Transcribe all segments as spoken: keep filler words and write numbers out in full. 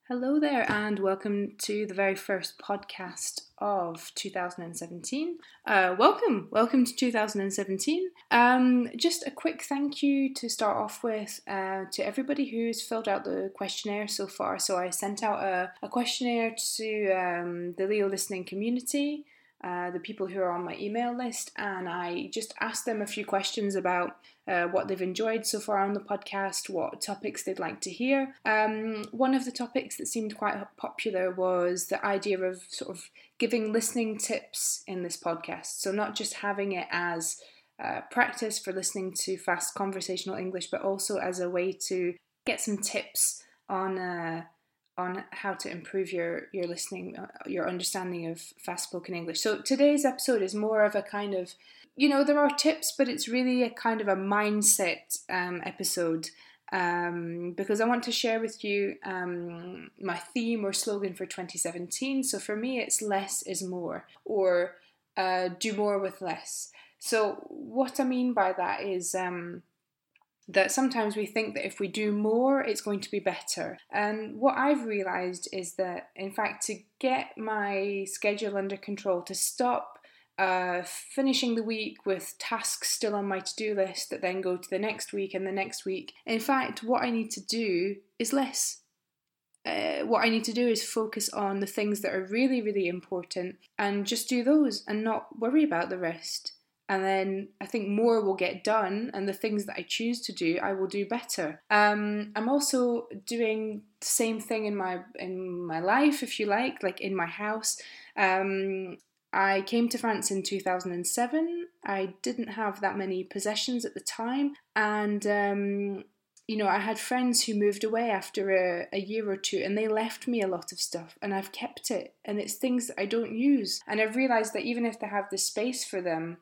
Hello there, and welcome to the very first podcast of two thousand seventeen. Uh, welcome, welcome to two thousand seventeen. Um, just a quick thank you to start off with uh, to everybody who's filled out the questionnaire so far. So I sent out a, a questionnaire to um, the Leo listening community, uh, the people who are on my email list, and I just asked them a few questions about Uh, what they've enjoyed so far on the podcast, what topics they'd like to hear. Um, one of the topics that seemed quite popular was the idea of sort of giving listening tips in this podcast. So not just having it as uh, practice for listening to fast conversational English, but also as a way to get some tips on uh, on how to improve your, your listening, uh, your understanding of fast spoken English. So today's episode is more of a kind of You know, there are tips, but it's really a kind of a mindset um, episode um, because I want to share with you um, my theme or slogan for twenty seventeen. So for me, it's less is more, or uh, do more with less. So what I mean by that is um, that sometimes we think that if we do more, it's going to be better. And what I've realised is that, in fact, to get my schedule under control, to stop Uh, finishing the week with tasks still on my to-do list that then go to the next week and the next week. In fact, what I need to do is less. Uh, what I need to do is focus on the things that are really, really important and just do those and not worry about the rest. And then I think more will get done, and the things that I choose to do, I will do better. Um, I'm also doing the same thing in my in my life, if you like, like in my house. Um, I came to France in two thousand seven. I didn't have that many possessions at the time, and um, you know, I had friends who moved away after a, a year or two, and they left me a lot of stuff, and I've kept it, and it's things that I don't use, and I've realised that even if they have the space for them,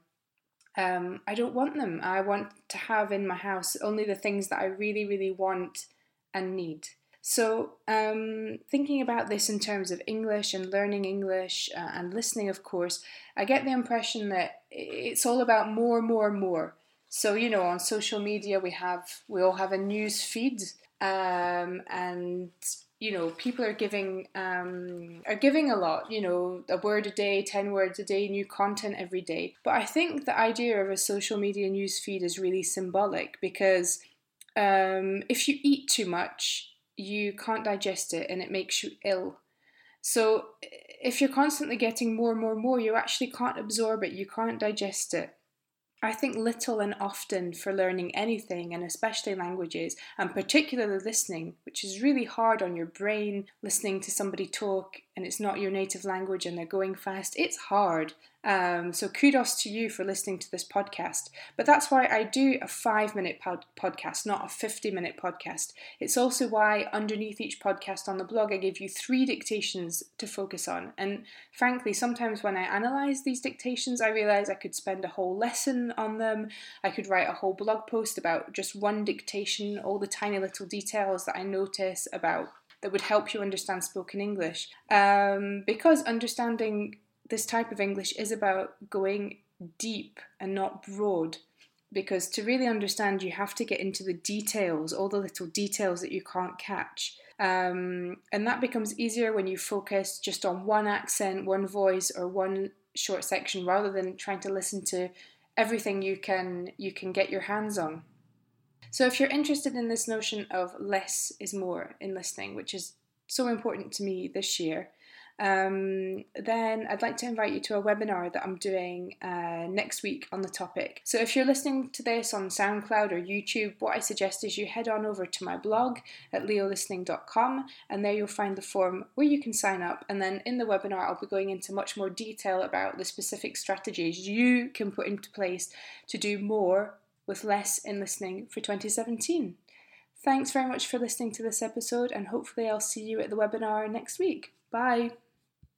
um, I don't want them. I want to have in my house only the things that I really, really want and need. So um, thinking about this in terms of English and learning English uh, and listening, of course, I get the impression that it's all about more, more, more. So, you know, on social media, we have, we all have a news feed um, and, you know, people are giving, um, are giving a lot, you know, a word a day, ten words a day, new content every day. But I think the idea of a social media news feed is really symbolic because um, if you eat too much, you can't digest it and it makes you ill. So if you're constantly getting more and more and more, you actually can't absorb it, you can't digest it. I think little and often for learning anything, and especially languages, and particularly listening, which is really hard on your brain, listening to somebody talk and it's not your native language and they're going fast, it's hard. Um, so kudos to you for listening to this podcast. But that's why I do a five minute pod- podcast, not a fifty minute podcast. It's also why underneath each podcast on the blog, I give you three dictations to focus on. And frankly, sometimes when I analyse these dictations, I realise I could spend a whole lesson on them. I could write a whole blog post about just one dictation, all the tiny little details that I notice about that would help you understand spoken English. Um, because understanding this type of English is about going deep and not broad. Because to really understand, you have to get into the details, all the little details that you can't catch. Um, and that becomes easier when you focus just on one accent, one voice, or one short section, rather than trying to listen to everything you can you can get your hands on. So if you're interested in this notion of less is more in listening, which is so important to me this year, um, then I'd like to invite you to a webinar that I'm doing uh, next week on the topic. So if you're listening to this on SoundCloud or YouTube, what I suggest is you head on over to my blog at leo listening dot com, and there you'll find the form where you can sign up. And then in the webinar, I'll be going into much more detail about the specific strategies you can put into place to do more with less in listening for twenty seventeen. Thanks very much for listening to this episode, and hopefully I'll see you at the webinar next week. Bye!